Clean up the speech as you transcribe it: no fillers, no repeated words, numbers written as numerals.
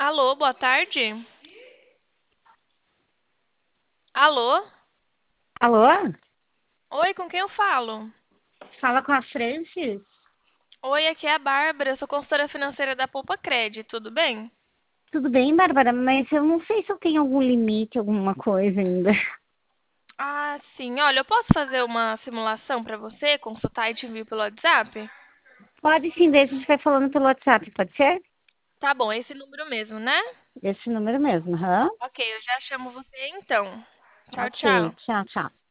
Alô, boa tarde. Alô? Alô? Oi, com quem eu falo? Fala com a Francis? Oi, aqui é a Bárbara, eu sou consultora financeira da Poupa Cred, tudo bem? Tudo bem, Bárbara? Mas eu não sei se eu tenho algum limite, alguma coisa ainda. Ah, sim. Olha, eu posso fazer uma simulação para você, consultar e te envio pelo WhatsApp? Pode sim, daí a gente vai falando pelo WhatsApp, pode ser? Tá bom, é esse número mesmo, né? Esse número mesmo, aham. Ok, eu já chamo você então. Tchau, Ok, tchau. tchau, tchau.